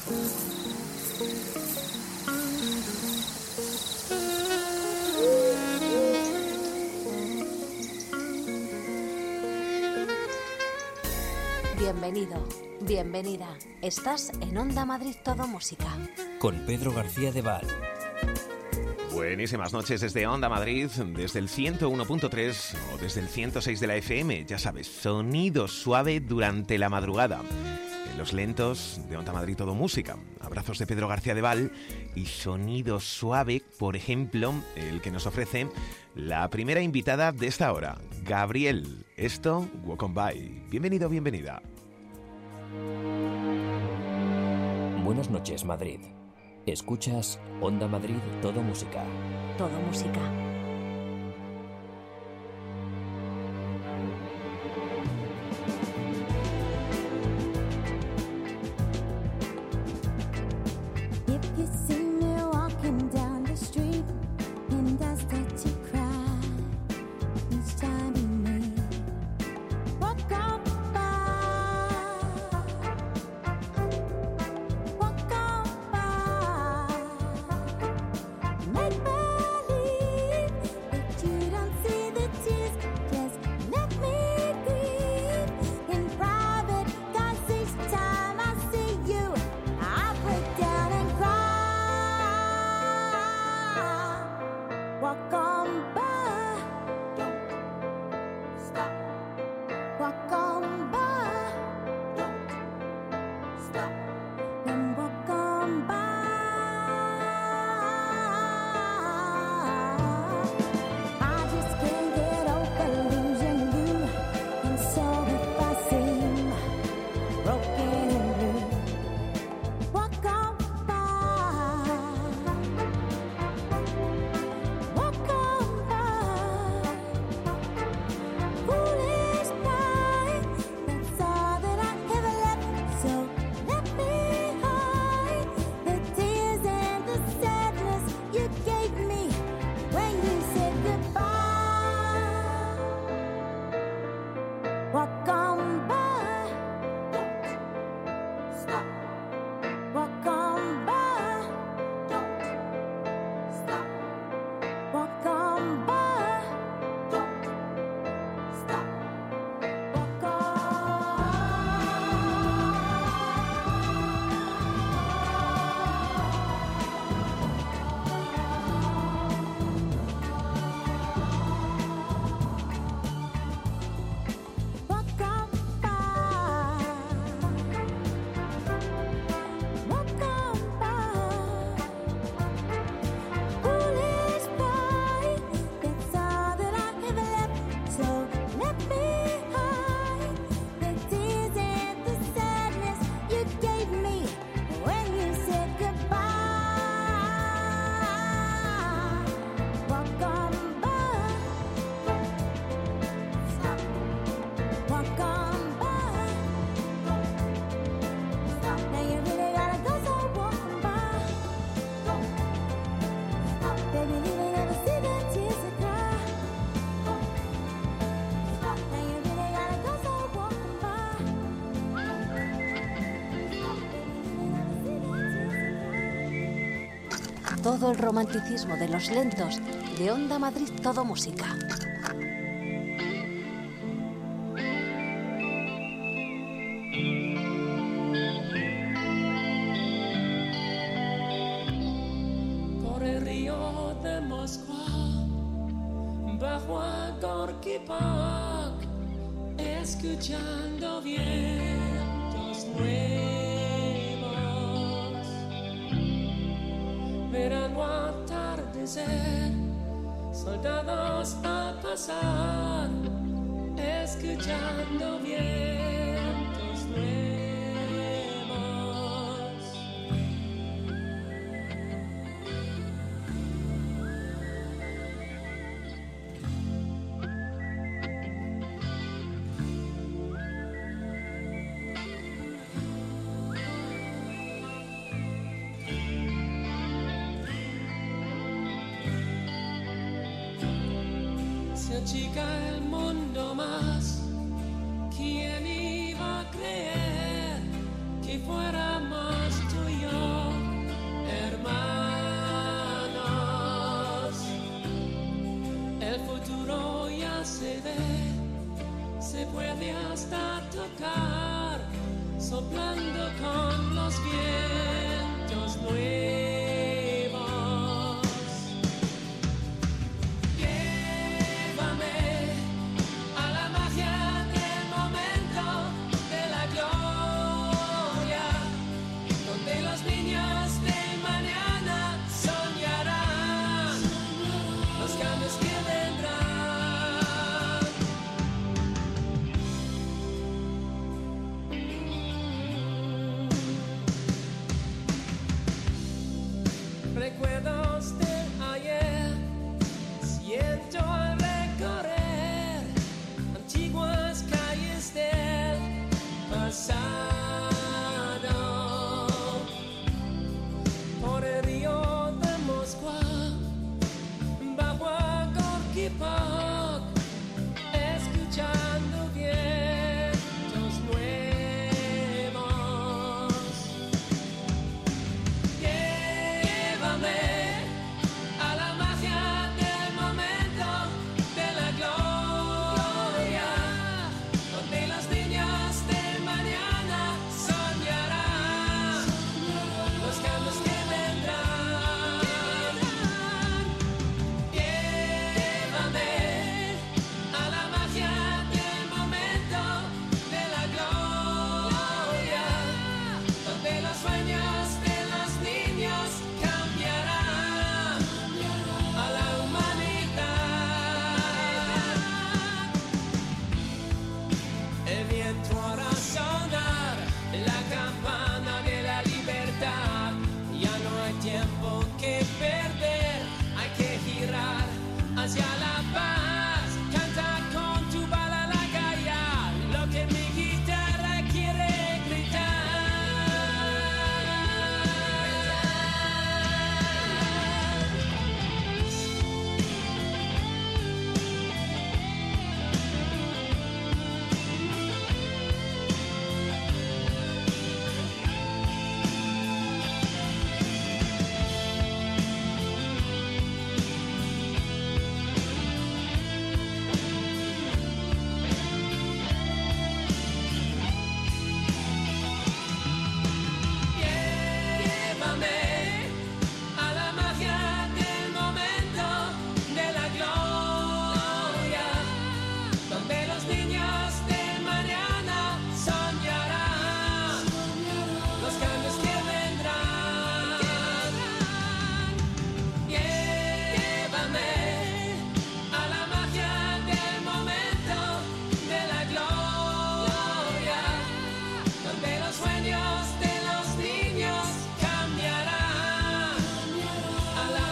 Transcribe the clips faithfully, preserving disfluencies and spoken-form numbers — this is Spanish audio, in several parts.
Bienvenido, bienvenida. Estás en Onda Madrid Todo Música. Con Pedro García de Val. Buenísimas noches desde Onda Madrid, desde el ciento uno punto tres o desde el ciento seis de la F M. Ya sabes, sonido suave durante la madrugada. En los lentos de Onda Madrid Todo Música. Abrazos de Pedro García de Val y sonido suave, por ejemplo, el que nos ofrece la primera invitada de esta hora, Gabriel. Esto, Walk On By. Bienvenido, bienvenida. Buenas noches, Madrid. Escuchas Onda Madrid Todo Música. Todo Música. Todo el romanticismo de los lentos de Onda Madrid Todo Música. Por el río de Moskva, bajo a Gorky Park, escuchando vientos nuevos, verano atardecer, soldados a pasar, escuchando vientos nuevos. Se achica el mundo más. ¿Quién iba a creer que fuéramos tú y puede hasta tocar, soplando con los vientos nuevos. Llévame a la magia del momento de la gloria, donde los niños de mañana soñarán los cambios que vendrán. Recuerdos de ayer siento al recorrer antiguas calles del pasado, por el río de Moscú, bajo a Gorky Park, escuchando vientos nuevos. Llévame a la magia del momento de la gloria, donde los niños de mañana soñarán los cambios que vendrán. Llévame a la magia del momento de la gloria, donde los sueños de los niños cambiarán a la humanidad. El viento hará sonar la campana de la libertad. Ya no hay tiempo que perder, hay que girar hacia la paz. Canta con tu balalaika ya lo que mi guitarra quiere gritar. Llévame a la magia del momento de la gloria, donde los niños de mañana soñarán los cambios que vendrán. Llévame a la magia del momento de la gloria, donde los sueños de los niños cambiarán a la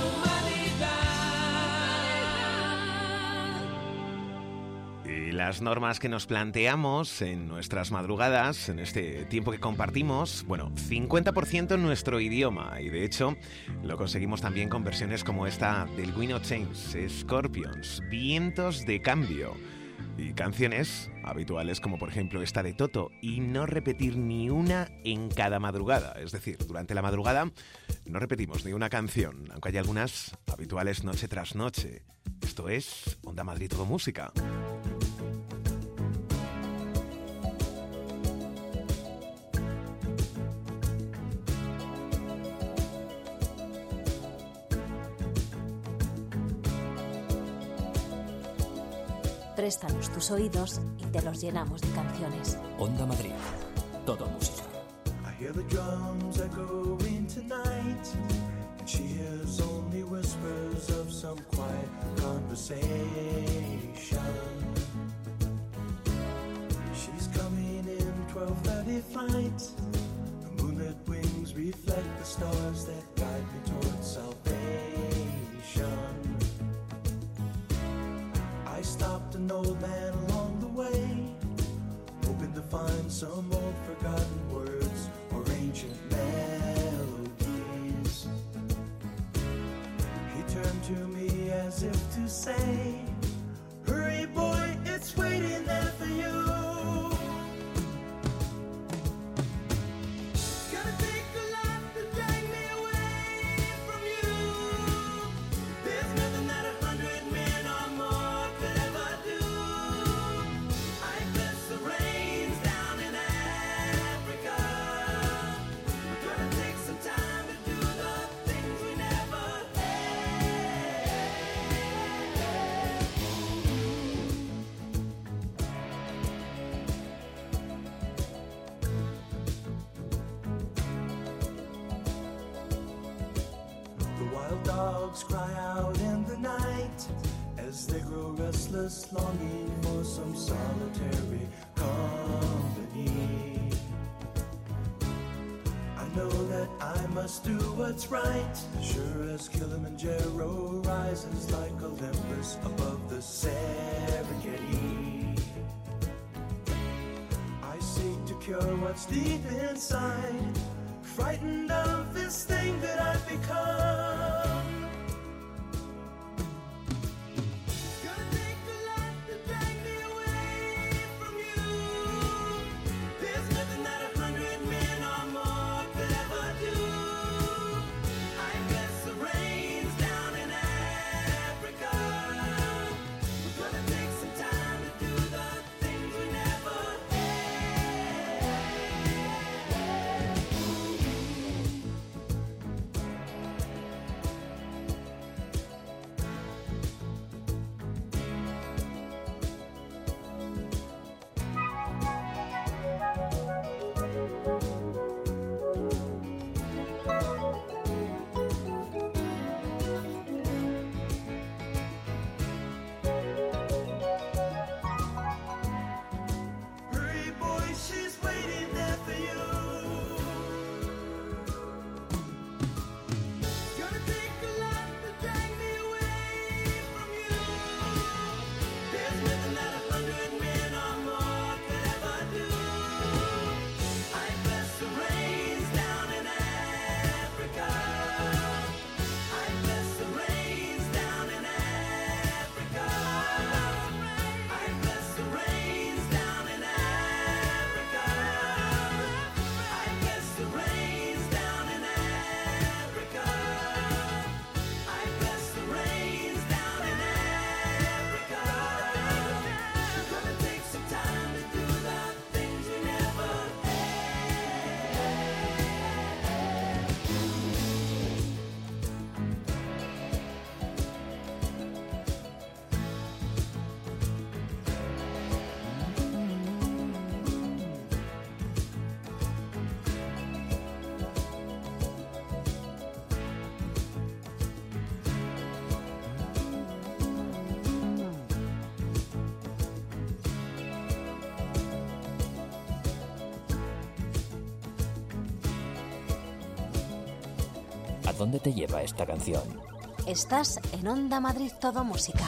humanidad. Y las normas que nos planteamos en nuestras madrugadas, en este tiempo que compartimos, bueno, cincuenta por ciento en nuestro idioma. Y de hecho, lo conseguimos también con versiones como esta del Wind of Change, Scorpions, Vientos de Cambio. Y canciones habituales como por ejemplo esta de Toto, y no repetir ni una en cada madrugada. Es decir, durante la madrugada no repetimos ni una canción, aunque hay algunas habituales noche tras noche. Esto es Onda Madrid Todo Música. Préstanos tus oídos y te los llenamos de canciones. Onda Madrid, todo música. I hear the drums echoing tonight, and she hears only whispers of some quiet conversation. She's coming in twelve thirty flight. The moonlit wings reflect the stars that guide me towards salvation. I stopped an old man along the way, hoping to find some old forgotten words or ancient melodies. He turned to me as if to say, hurry boy, it's waiting there for you. Gonna take a lot to drag me away from you. There's nothing that a hundred men or more could ever do. I bless wild dogs cry out in the night as they grow restless, longing for some solitary company. I know that I must do what's right, sure as Kilimanjaro rises like Olympus above the Serengeti. I seek to cure what's deep inside, frightened of this thing that I've become. ¿A dónde te lleva esta canción? Estás en Onda Madrid Todo Música.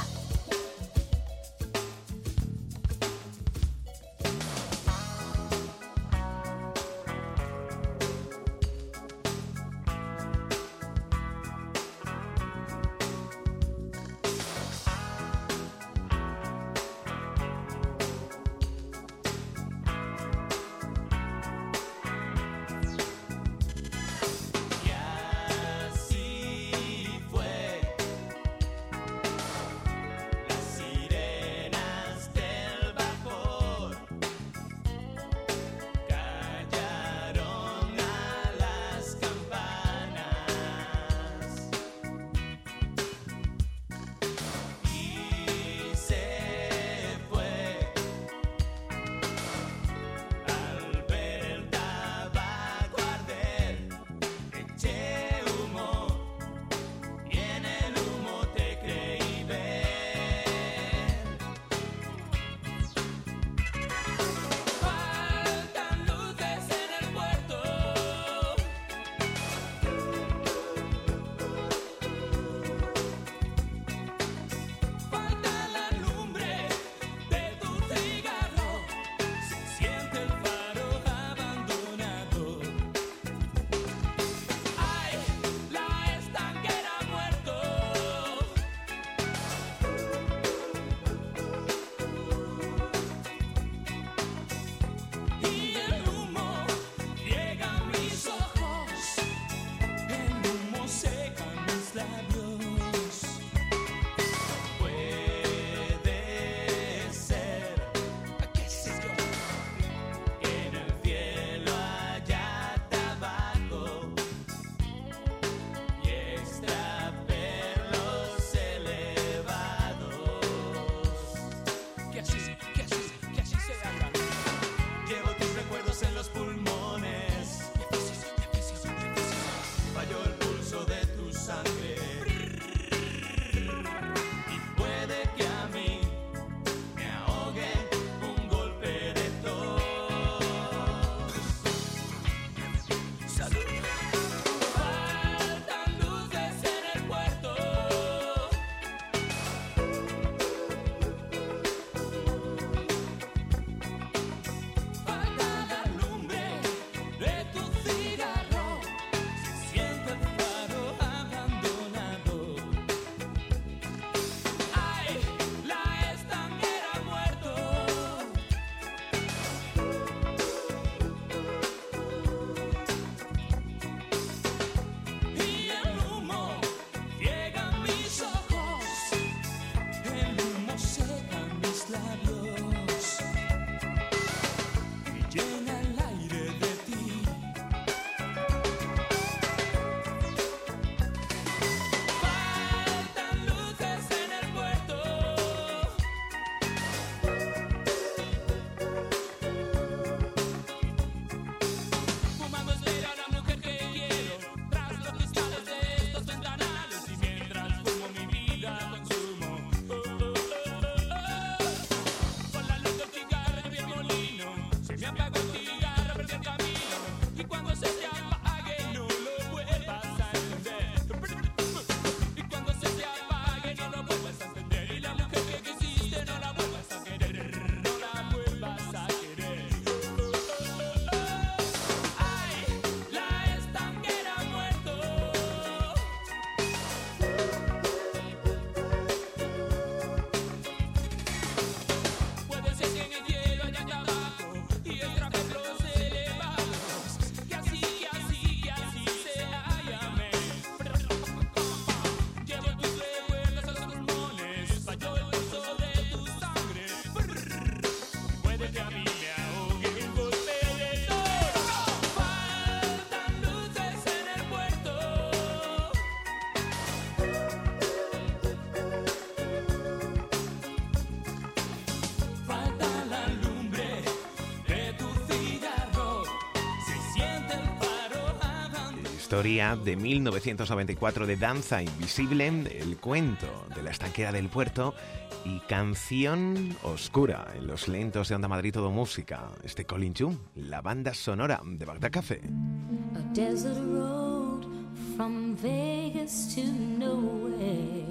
historia de mil novecientos noventa y cuatro de Danza Invisible, El cuento de la estanquera del puerto y Canción oscura en los lentos de Onda Madrid Todo Música. Este Colin Chu, la banda sonora de Bagdad Café. A desert road from Vegas to nowhere,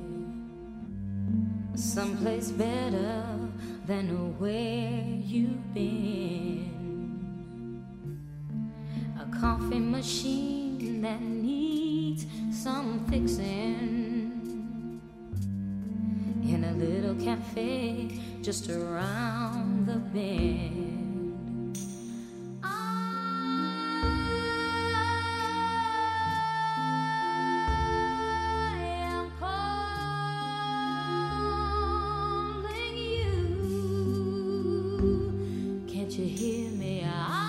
someplace better than where you've been. A coffee machine that needs some fixing in a little cafe just around the bend. You hear me? I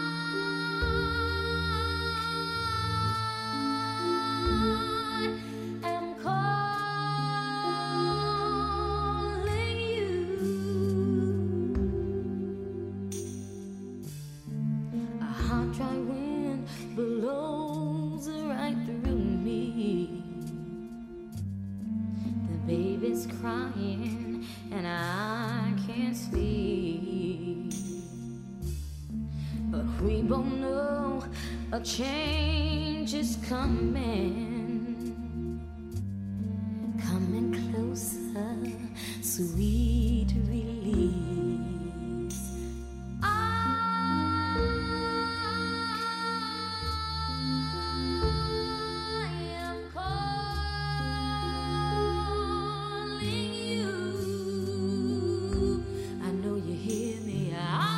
am calling you. A hot, dry wind blows right through me. The baby's crying and I can't sleep. But we both know a change is coming, coming closer, sweet release. I am calling you. I know you hear me. I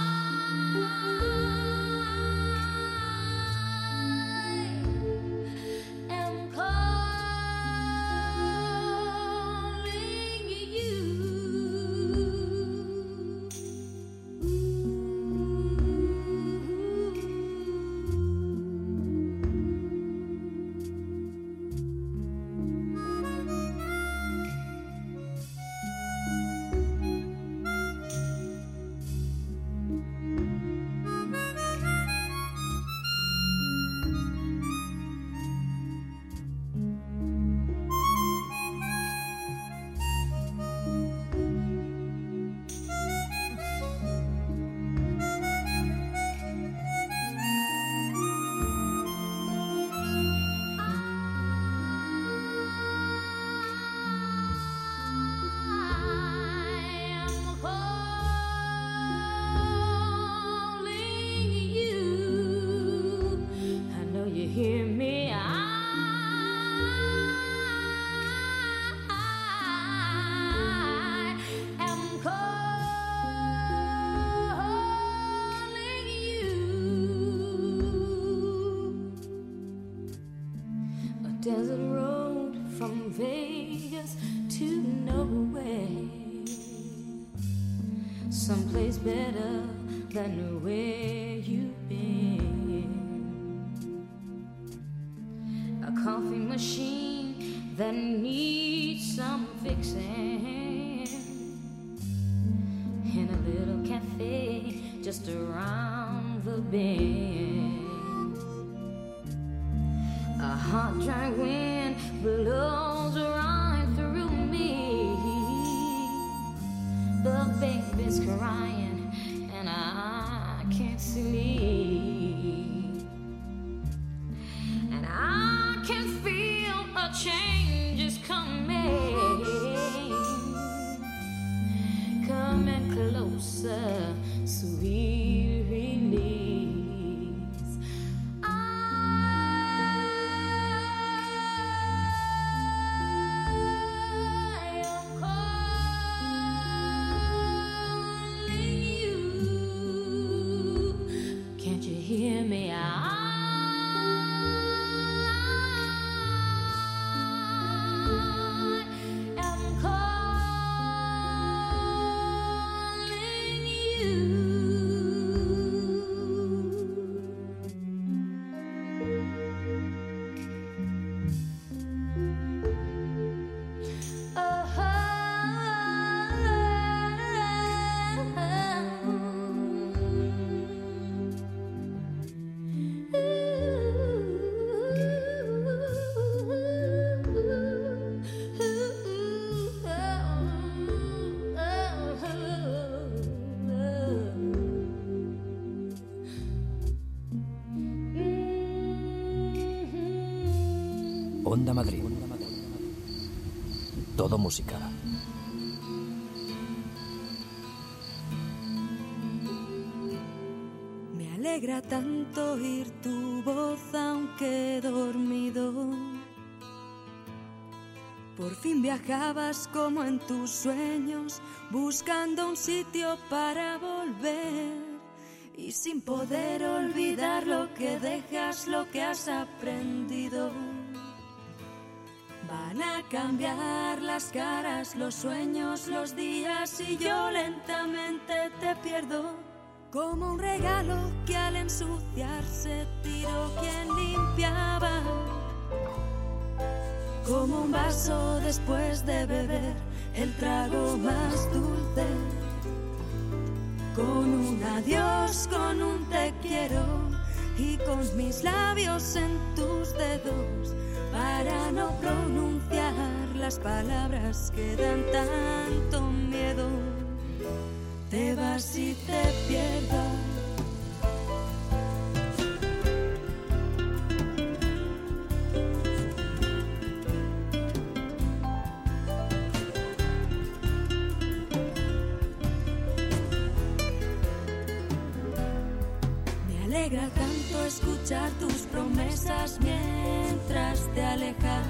desert road from Vegas to nowhere, someplace better than where you've been. A coffee machine that needs some fixing in a little cafe just around the bend. A hot, dry wind blows right through me. The baby's crying and I can't sleep. And I can feel a change is coming, coming closer, sweet release. I Onda Madrid. Todo música. Me alegra tanto oír tu voz aunque dormido. Por fin viajabas como en tus sueños, buscando un sitio para volver. Y sin poder olvidar lo que dejas, lo que has aprendido. Van a cambiar las caras, los sueños, los días, y yo lentamente te pierdo. Como un regalo que al ensuciarse tiró quien limpiaba. Como un vaso después de beber el trago más dulce. Con un adiós, con un te quiero, y con mis labios en tus dedos, para no pronunciar las palabras que dan tanto miedo. Te vas y te pierdo. Me alegra tanto escuchar tus promesas mientras te alejas.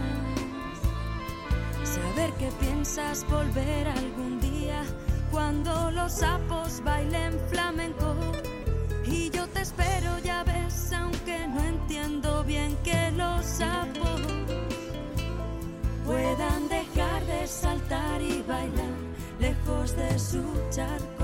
Saber que piensas volver algún día cuando los sapos bailen flamenco. Y yo te espero, ya ves, aunque no entiendo bien que los sapos puedan dejar de saltar y bailar lejos de su charco.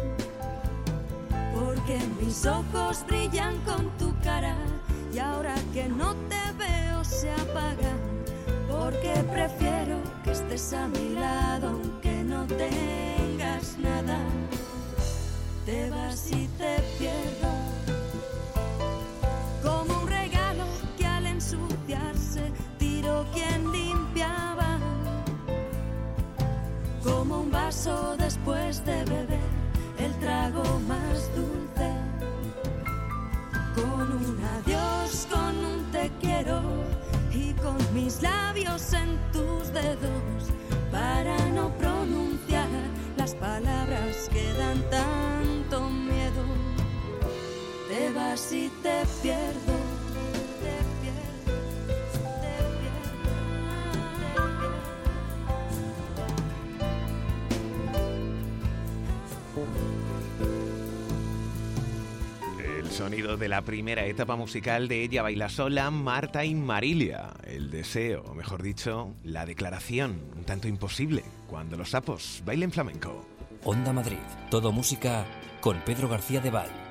Porque mis ojos brillan con tu cara, y ahora que no te veo se apagan. Porque prefiero que estés a mi lado aunque no tengas nada. Te vas y te pierdo. Como un regalo que al ensuciarse tiró quien limpiaba. Como un vaso después de beber el trago más dulce. Con un adiós, con un te quiero, y con mis labios en tus dedos, para no pronunciar las palabras que dan tanto miedo. Te vas y te pierdo. Te pierdo, te pierdo, te pierdo. El sonido de la primera etapa musical de Ella baila sola, Marta y Marilia. El deseo, o mejor dicho, la declaración, un tanto imposible, cuando los sapos bailen flamenco. Onda Madrid. Todo música con Pedro García de Val.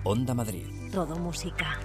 Onda Madrid. Todo música.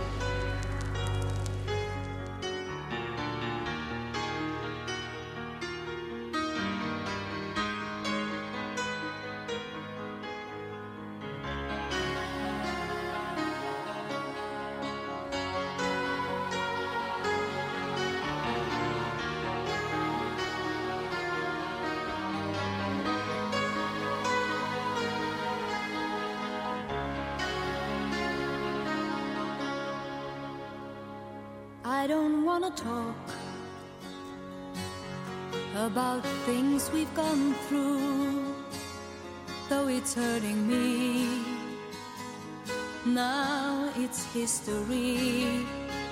I don't wanna talk about things we've gone through, though it's hurting me. Now it's history.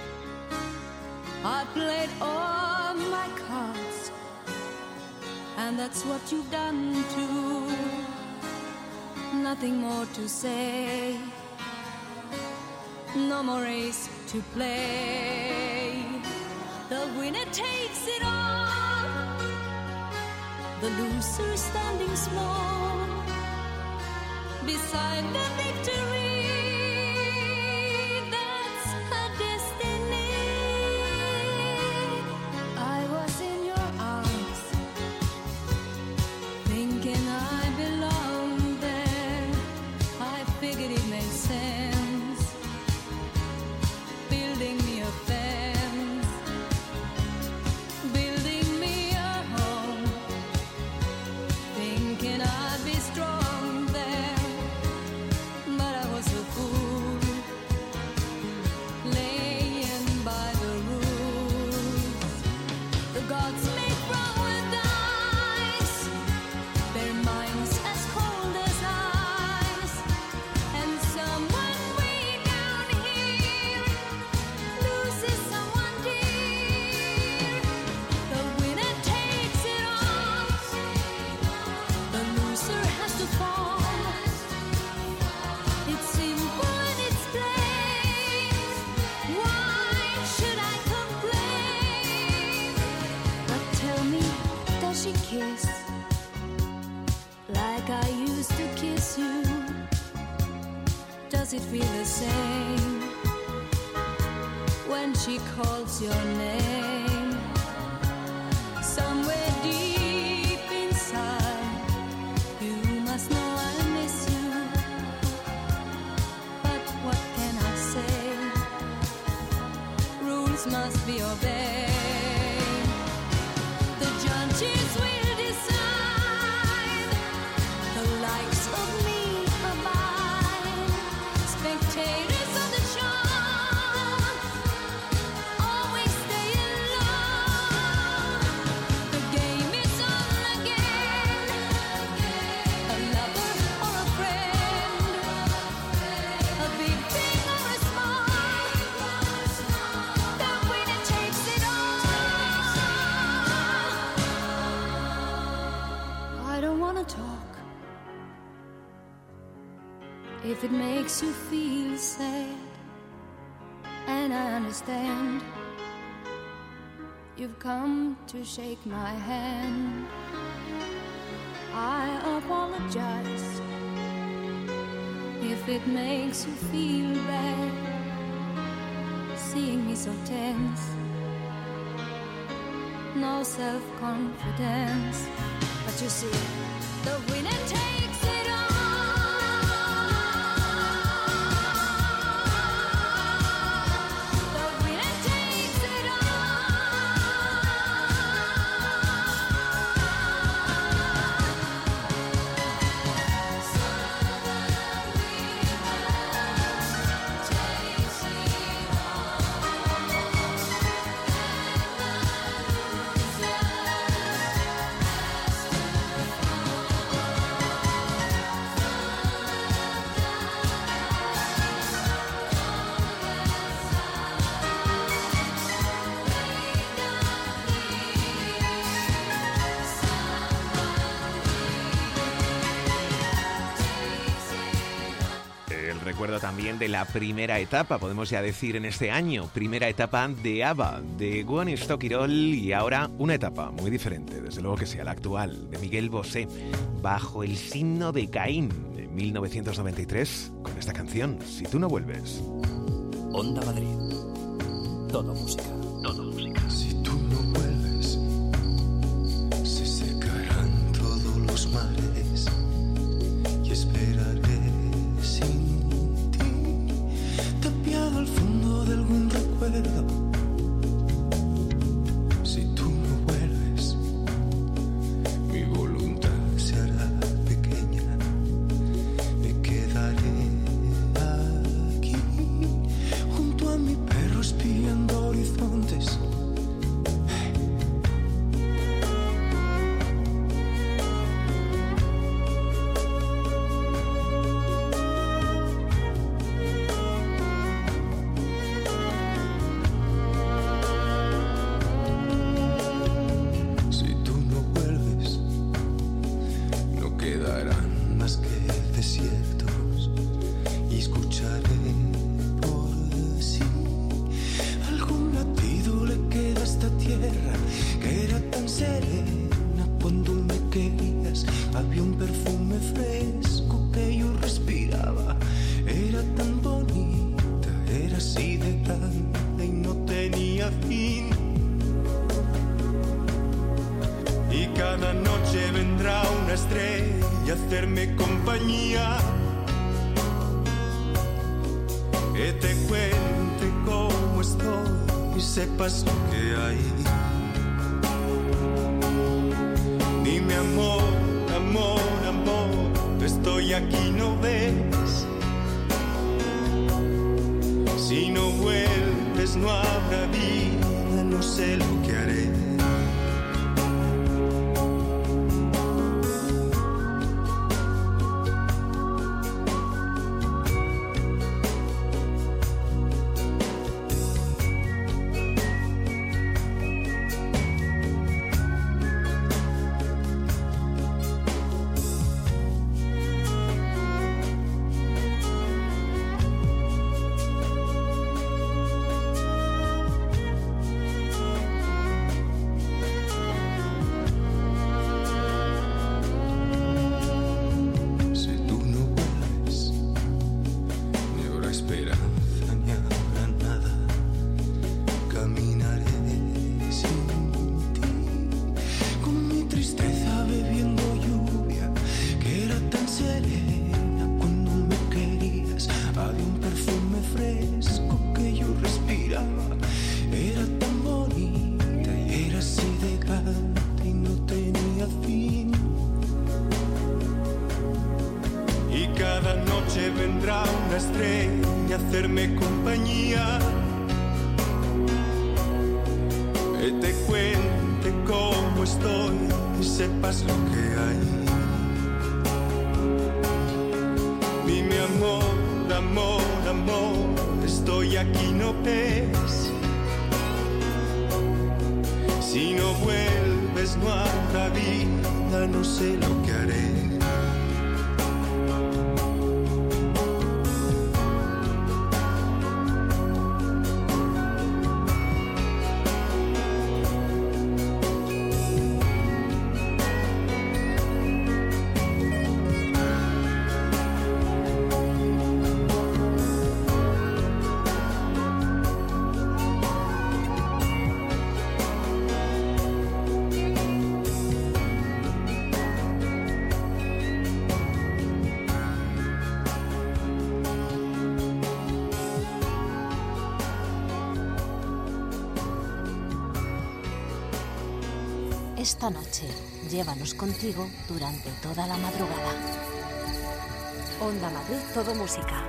I played all my cards, and that's what you've done too. Nothing more to say, no more race to play. The winner takes it all, the loser standing small beside the victory. That's her destiny. I was in your arms, thinking I belonged there. I figured it made sense, building me a fence, building me a home, thinking I'd be strong there, but I was a fool, laying by the rules. The gods make wrong with dice, their minds as cold as ice, and someone way down here loses someone dear. The winner takes it all, the loser has to fall. It's simple and it's plain. Why should I complain? But tell me, does she kiss like I used to kiss you? Does it feel the same when she calls your name? Somewhere deep inside, you must know I miss you. But what can I say? Rules must be obeyed. The judges will decide, the likes of me abide. Spectators of the show always stay alone. The game is on again, a lover or a friend, a big thing or a small, the winner takes it all. I don't wanna talk if it makes you feel sad, and I understand. You've come to shake my hand. I apologize if it makes you feel bad, seeing me so tense, no self-confidence. But you see, the winner takes it all. The winner takes it Recuerdo también de la primera etapa, podemos ya decir en este año, primera etapa de ABBA, de Gwen Stokirol, y ahora una etapa muy diferente, desde luego que sea la actual, de Miguel Bosé, Bajo el signo de Caín, en mil novecientos noventa y tres con esta canción, Si tú no vuelves. Onda Madrid. Todo música. Todo música. Si tú no vuelves, se secarán todos los mares y esperaré sin ti, tapiado al fondo de algún recuerdo. Si tú no vuelves, mi voluntad se hará pequeña, me quedaré aquí junto a mi perro espiando horizontes. Si tú no vuelves, no quedarán más que desiertos y escucharé por sí algún latido le queda a esta tierra que era tan serena cuando me querías. Había un perfume fresco que yo respiraba, era tan bonita, era así de grande y no tenía fin. Y cada noche vendrá una estrella a hacerme compañía, que te cuente cómo estoy y sepas lo que hay. Dime amor, amor, amor, estoy aquí, ¿no ves? Si no vuelves no habrá vida, no sé lo que haré. Si tú no vuelves, ni habrá esperanza, ni habrá nada. Caminaré sin ti, con mi tristeza bebiendo lluvia, que era tan serena cuando me querías. Había un perfume fresco que yo respiraba, era tan bonita y era así de grande y no tenía fin. Y cada noche vendrá una estrella a hacerme compañía, que te cuente cómo estoy y sepas lo que hay. Dime amor, amor, amor, estoy aquí, ¿no ves? Si no vuelves no habrá vida, no sé lo que haré. Esta noche, llévanos contigo durante toda la madrugada. Onda Madrid, todo música.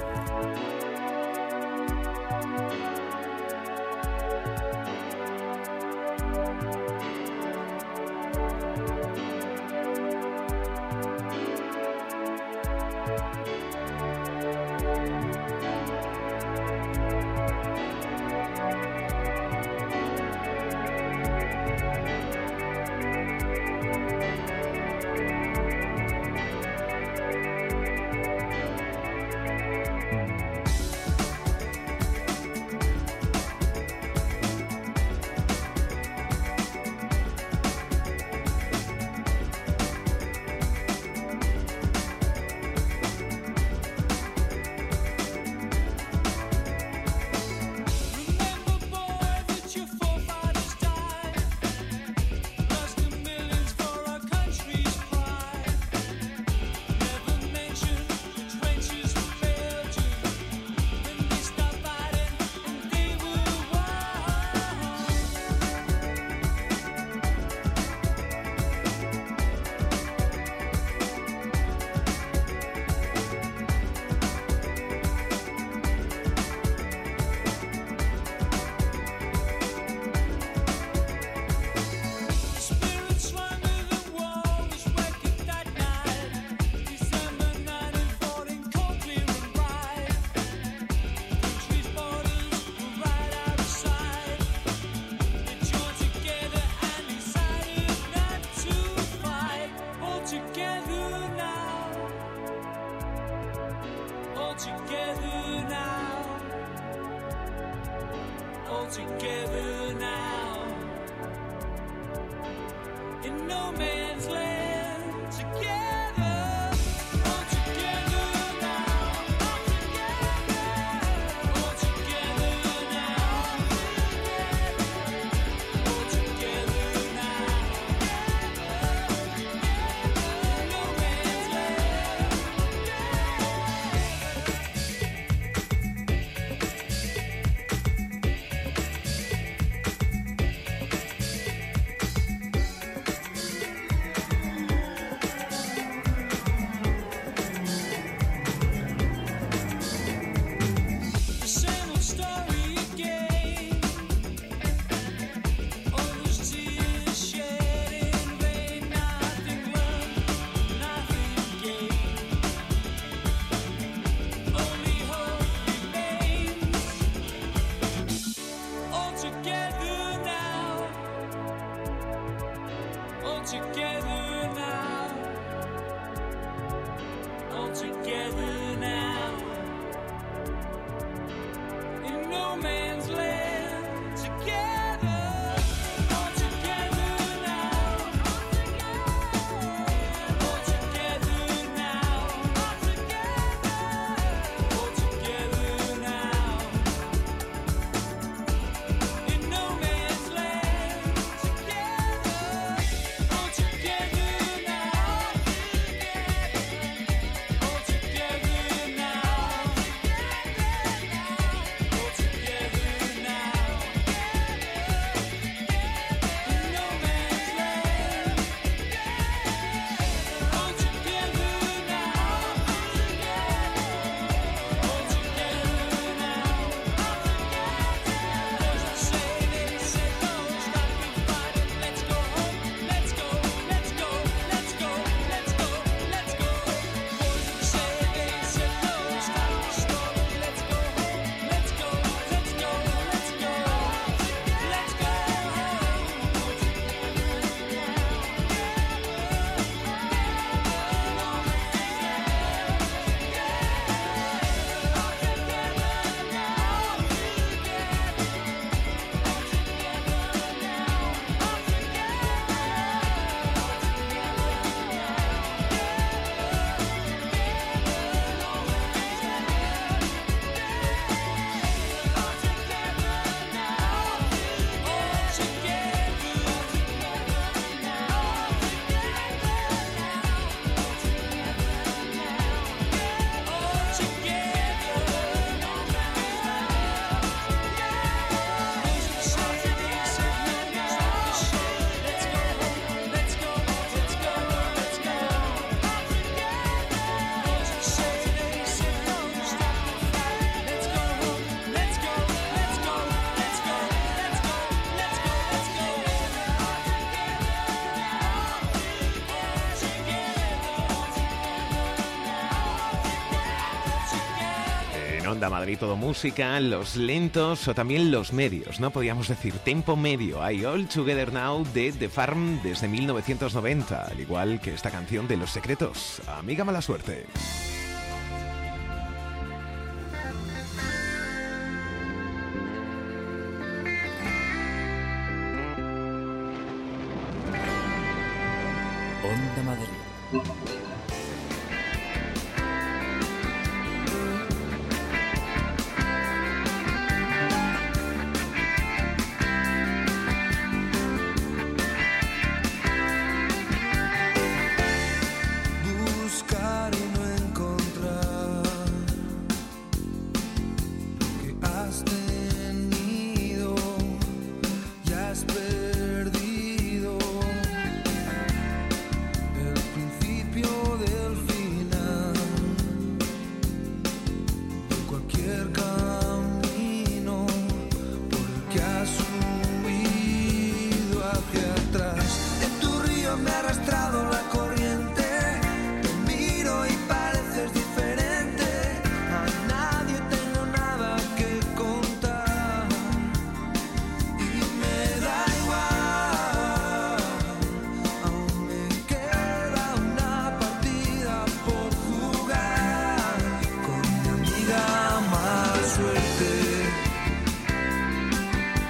all together now. In no man's land, together, all together now, all together now, all together now, in no man's land. The same old story again. All those tears shed in vain. Nothing learned, nothing gained. Only hope remains. All together now. All together now. All together now. In no man's land, together, all together now, all together now, all together now, in no man's land, together, all together now, all together now, all together now, in no man's land, all together now, all together now. Boys that say they said no, stop your fighting, let's go home, let's go, let's go, let's go, let's go, let's go. Boys that say they said no, stop your story, let's go home, let's go, let's go, let's go, let's go En Onda Madrid todo música, los lentos o también los medios, ¿no? Podríamos decir tempo medio. Hay All Together Now de The Farm desde mil novecientos noventa, al igual que esta canción de Los Secretos, Amiga Mala Suerte. Onda Madrid. Buscar y no encontrar lo que has tenido y has perdido. El principio del final de cualquier camino por el que has huido hacia atrás. En tu río me ha arrastrado la corriente. Te miro y pareces diferente. A nadie tengo nada que contar y me da igual. Aún me queda una partida por jugar con mi amiga Mala Suerte.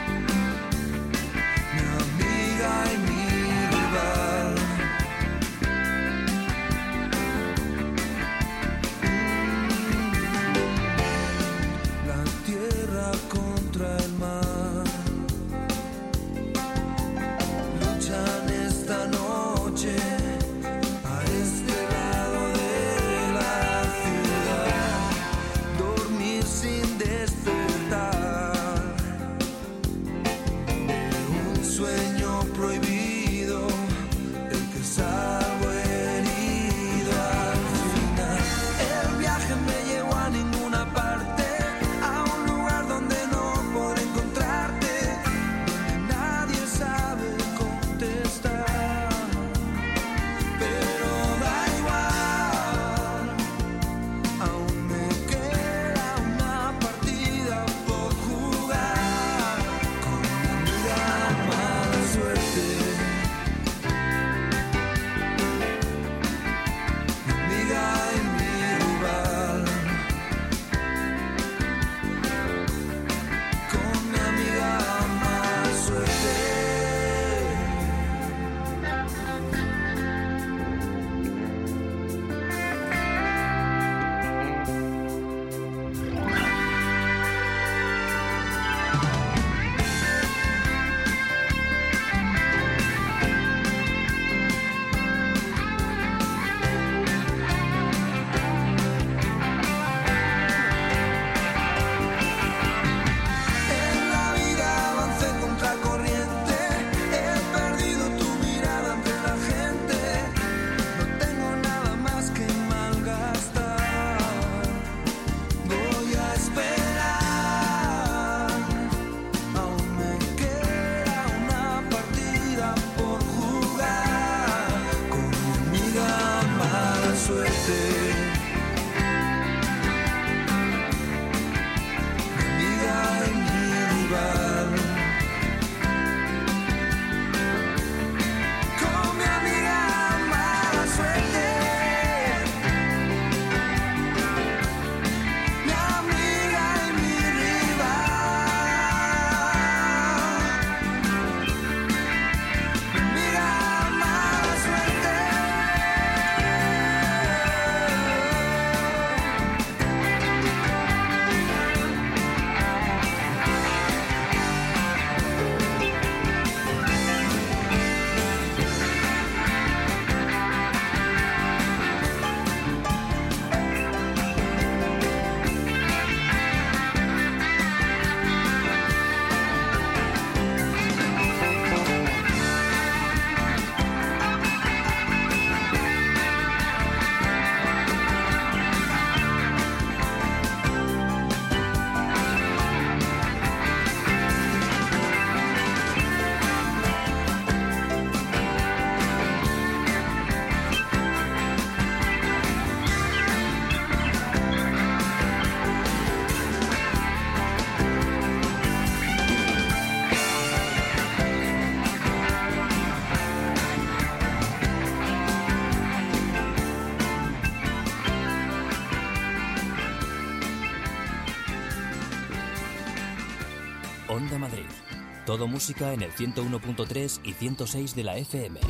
Onda Madrid. Todo música en el ciento uno punto tres y ciento seis de la F M.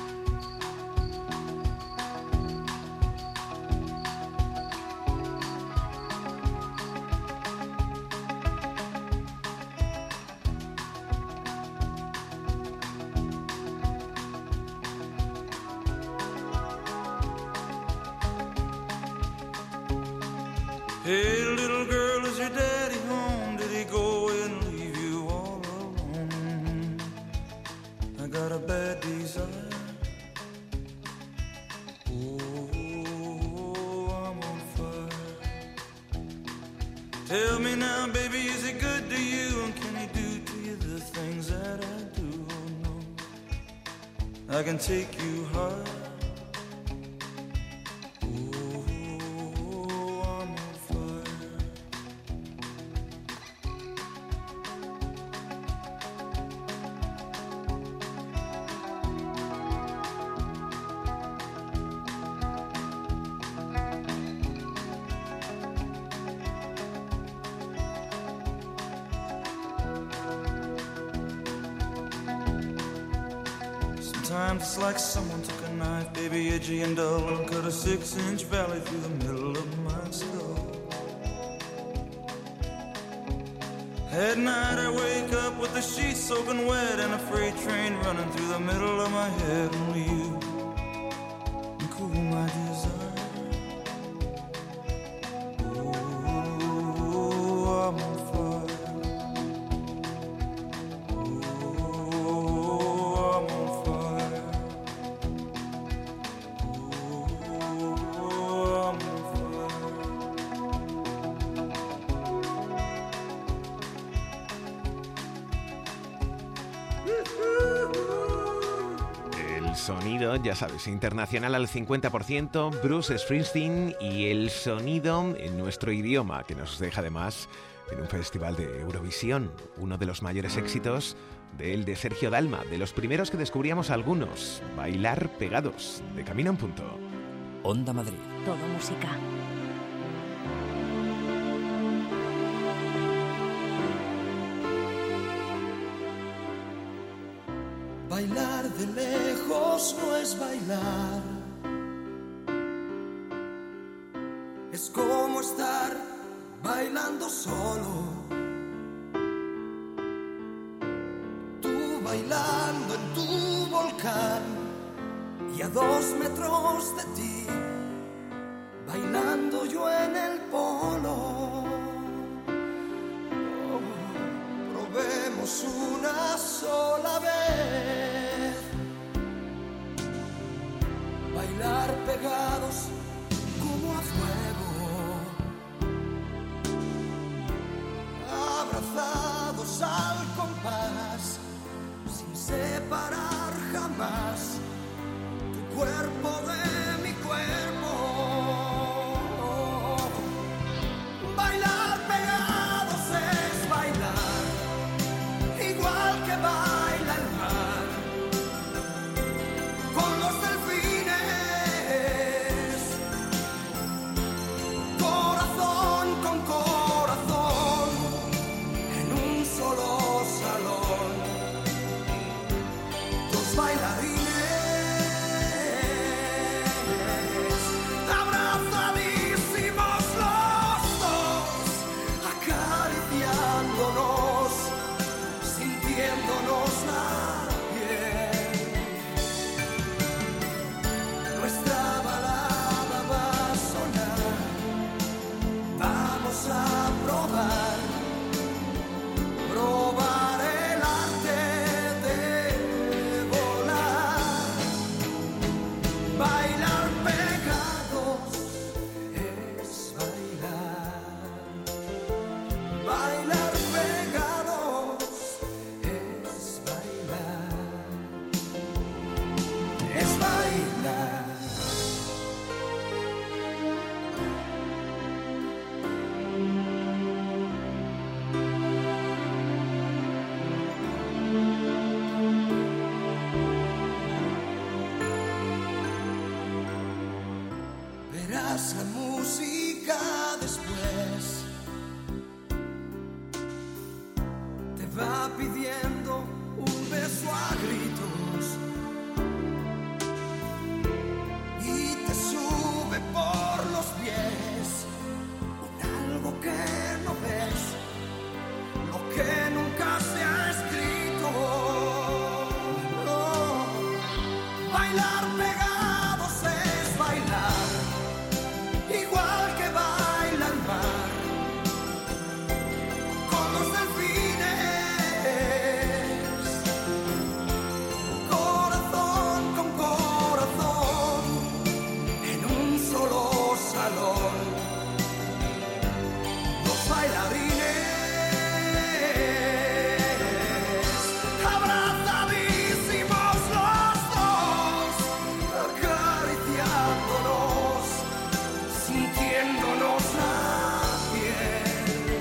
Hey, little girl, is your daddy home? Did he go and leave you all alone? I got a bad desire. Oh, I'm on fire. Tell me now, baby, is he good to you? And can he do to you the things that I do? Oh, no, I can take you high. Sometimes it's like someone took a knife, baby, edgy and dull, and cut a six-inch valley through the middle of my skull. At night I wake up with the sheets soaking wet and a freight train running through the middle of my head. Only you can cool my desire. Oh, I'm on fire. Sonido, ya sabes, internacional al cincuenta por ciento, Bruce Springsteen, y el sonido en nuestro idioma, que nos deja además en un festival de Eurovisión, uno de los mayores éxitos del de Sergio Dalma, de los primeros que descubríamos algunos, Bailar Pegados, de Camino en Punto. Onda Madrid. Todo música. Bailar de lejos no es bailar, es como estar bailando solo. Tú bailando en tu volcán y a dos metros de ti, bailando yo en el polo. Oh, probemos una sola vez bailar pegados como a fuego, abrazados al compás, sin separar jamás tu cuerpo de mi cuerpo. Bailar pegados es bailar, igual que baila el mar, con los delfines, corazón con corazón, en un solo salón, dos bailarines, abrazadísimos los dos, acariciándonos, sintiéndonos la piel. Nuestra balada va a sonar, vamos a probar, probar el arte de volar. Bailar pegados es bailar, bailar pegados es bailar, es bailar. Verás la música después, te va pidiendo un beso a gritos y te sube por los pies un algo que no ves, lo que nunca se ha escrito. No. Bailar pegados es bailar, igual que baila el mar con los delfines. Corazón con corazón en un solo salón, dos bailarines abrazadísimos los dos, acariciándonos, sintiéndonos la piel.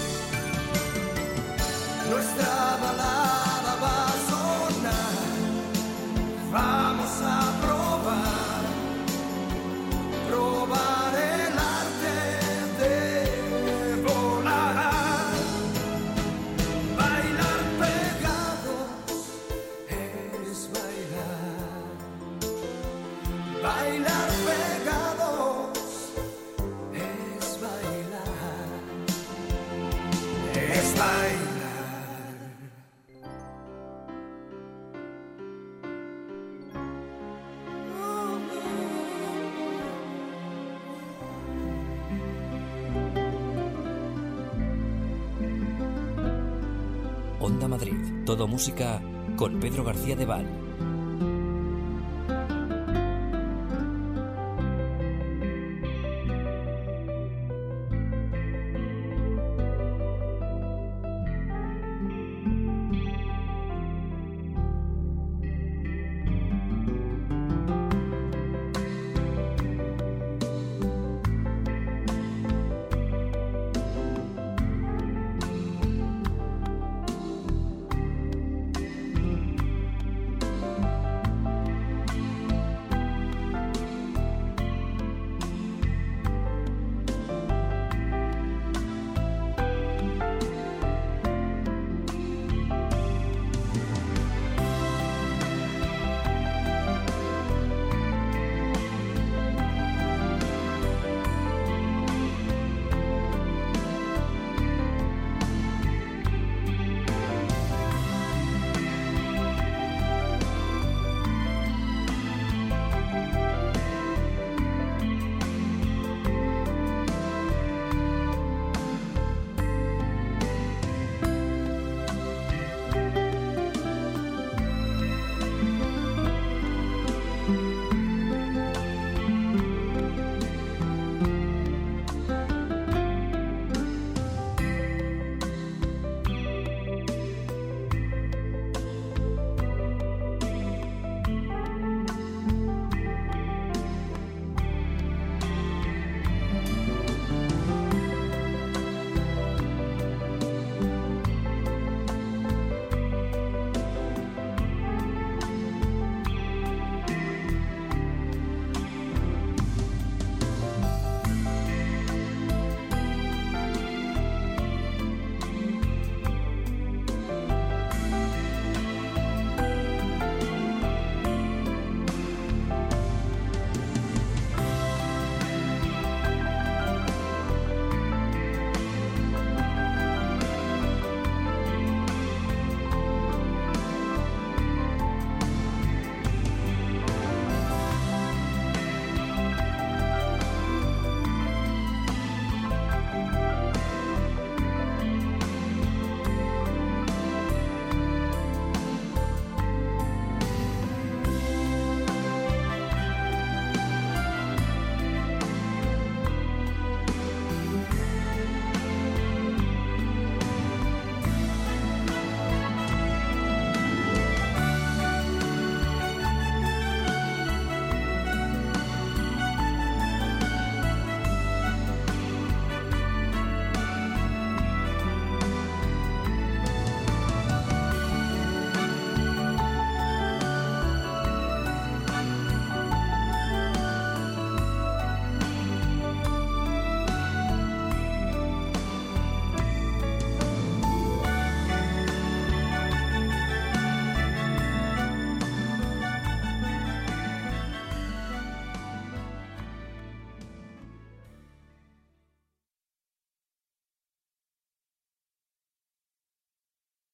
Nuestra balada va a sonar, vamos a probar, probar el arte de volar. Bailar pegados es bailar, bailar pegados es bailar, es bailar. Onda Madrid, todo música con Pedro García de Val.